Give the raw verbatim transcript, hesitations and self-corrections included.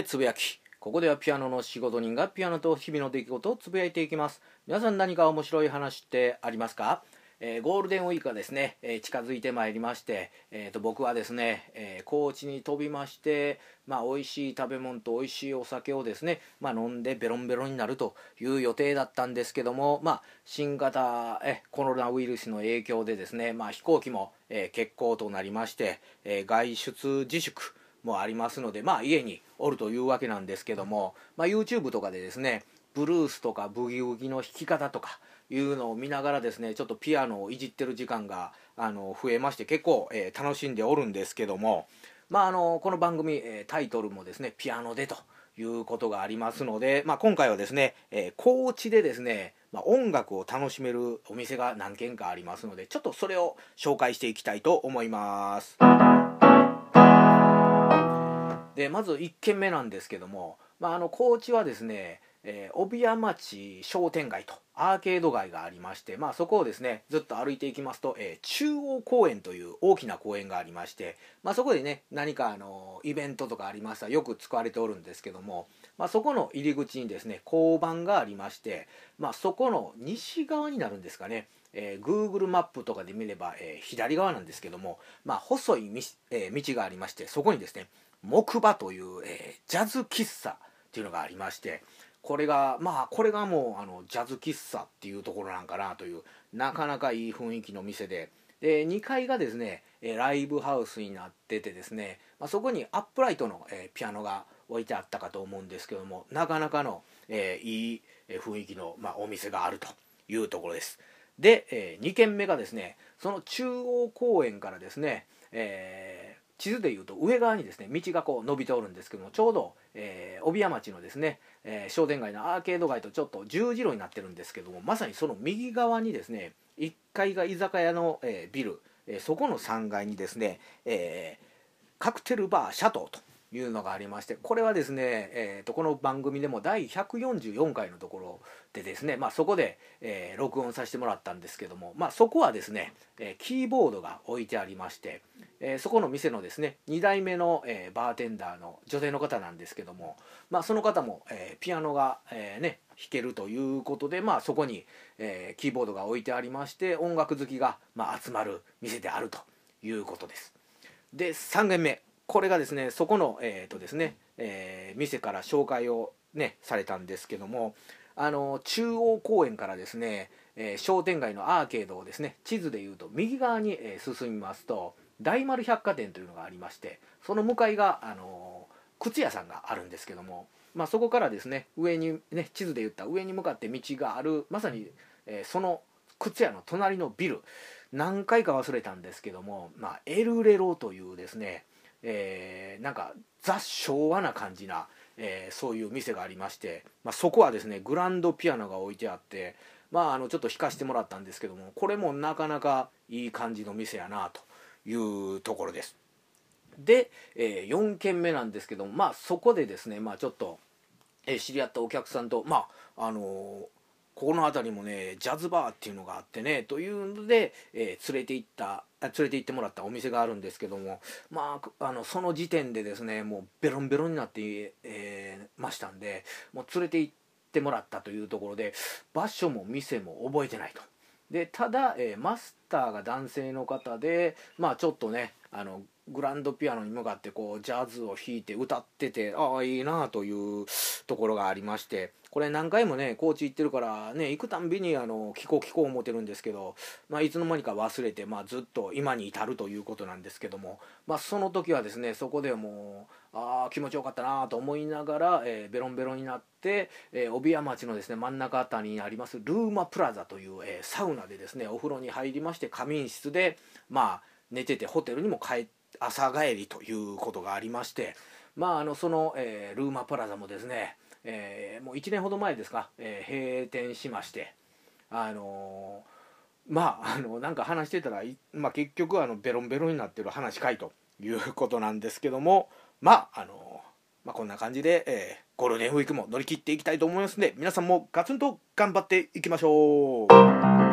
つぶやき。ここではピアノの仕事人がピアノと日々の出来事をつぶやいていきます。皆さん何か面白い話ってありますか？えー、ゴールデンウィークがですね、えー、近づいてまいりまして、えー、と僕はですね、えー、高知に飛びまして、まあ、美味しい食べ物と美味しいお酒をですね、まあ、飲んでベロンベロンになるという予定だったんですけども、まあ、新型えコロナウイルスの影響でですね、まあ、飛行機も、えー、欠航となりまして、えー、外出自粛もありますので、まあ、家におるというわけなんですけども、まあ、YouTube とかでですねブルースとかブギウギの弾き方とかいうのを見ながらですね、ちょっとピアノをいじってる時間があの増えまして、結構、えー、楽しんでおるんですけども、まあ、あのこの番組、えー、タイトルもですねピアノでということがありますので、まあ、今回はですね、えー、高知でですね、まあ、音楽を楽しめるお店が何軒かありますので、ちょっとそれを紹介していきたいと思います。でまずいっけんめなんですけども、まあ、あの高知はですね、えー、帯屋町商店街とアーケード街がありまして、まあ、そこをですねずっと歩いていきますと、えー、中央公園という大きな公園がありまして、まあ、そこでね何かあのイベントとかありましたらよく使われておるんですけども、まあ、そこの入り口にですね交番がありまして、まあ、そこの西側になるんですかね、えー、Google マップとかで見れば、えー、左側なんですけども、まあ、細い道、えー、道がありまして、そこにですね木馬という、えー、ジャズ喫茶っていうのがありまして、これがまあこれがもうあのジャズ喫茶っていうところなんかなという、なかなかいい雰囲気の店で、でにかいがですねライブハウスになっててですね、まあ、そこにアップライトの、えー、ピアノが置いてあったかと思うんですけども、なかなかの、えー、いい雰囲気の、まあ、お店があるというところです。で、えー、にけんめがですねその中央公園からですね、えー地図でいうと上側にですね道がこう伸びておるんですけども、ちょうど、えー、帯屋町のですね、えー、商店街のアーケード街とちょっと十字路になってるんですけども、まさにその右側にですねいっかいが居酒屋の、えー、ビル、えー、そこのさんがいにですね、えー、カクテルバーシャトーというのがありまして、これはですね、えー、とこの番組でもだいひゃくよんじゅうよんかいのところでですね、まあ、そこで、えー、録音させてもらったんですけども、まあ、そこはですね、えー、キーボードが置いてありまして、えー、そこの店のですねにだいめの、えー、バーテンダーの女性の方なんですけども、まあ、その方も、えー、ピアノが、えーね、弾けるということで、まあ、そこに、えー、キーボードが置いてありまして、音楽好きが、まあ、集まる店であるということです。でさんけんめ、これがですねそこの、えーとですねえー、店から紹介を、ね、されたんですけども、あの中央公園からですね、えー、商店街のアーケードをですね地図でいうと右側に、えー、進みますと大丸百貨店というのがありまして、その向かいが、あのー、靴屋さんがあるんですけども、まあ、そこからですね上にね地図で言った上に向かって道がある、まさに、えー、その靴屋の隣のビル、何回か忘れたんですけども、まあ、エルレロというですね、えー、なんかザ昭和な感じな、えー、そういう店がありまして、まあ、そこはですねグランドピアノが置いてあって、まあ、あのちょっと弾かせてもらったんですけども、これもなかなかいい感じの店やなというところです。で、えー、よんけんめなんですけども、まあ、そこでですね、まあ、ちょっと、えー、知り合ったお客さんと、まああのーここの辺りもねジャズバーっていうのがあってねというので、えー、連れて行った連れて行ってもらったお店があるんですけども、まあ、あのその時点でですねもうベロンベロンになって、えー、ましたんで、もう連れて行ってもらったというところで場所も店も覚えてないと。でただ、えー、マスターが男性の方で、まあちょっとねあのグランドピアノに向かってこうジャズを弾いて歌ってて、ああいいなというところがありまして、これ何回もね高知行ってるからね行くたんびにあの聞こう聞こう思ってるんですけど、まあ、いつの間にか忘れて、まあ、ずっと今に至るということなんですけども、まあ、その時はですねそこでもうああ気持ちよかったなと思いながら、えー、ベロンベロンになって、えー、帯屋町のですね真ん中あたりにありますルーマプラザという、えー、サウナでですねお風呂に入りまして、仮眠室でまあ寝ててホテルにも帰って朝帰りということがありまして、まああのその、えー、ルーマプラザもですね、えー、もういちねんほど前ですか、えー、閉店しまして、あのー、まああのなんか話してたら、まあ、結局あのベロンベロンになってる話かいということなんですけども、まああのーまあ、こんな感じで、えー、ゴールデンウィークも乗り切っていきたいと思いますので、皆さんもガツンと頑張っていきましょう。